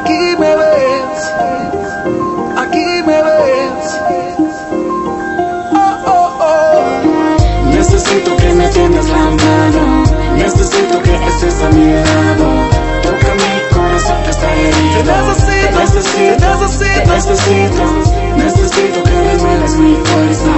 aquí me ves, aquí me ves. Oh, oh, oh. Necesito que me tiendas la mano, necesito que estés a mi lado. Toca mi corazón que está herido. Te necesito, Necesito que me muevas mi fuerza.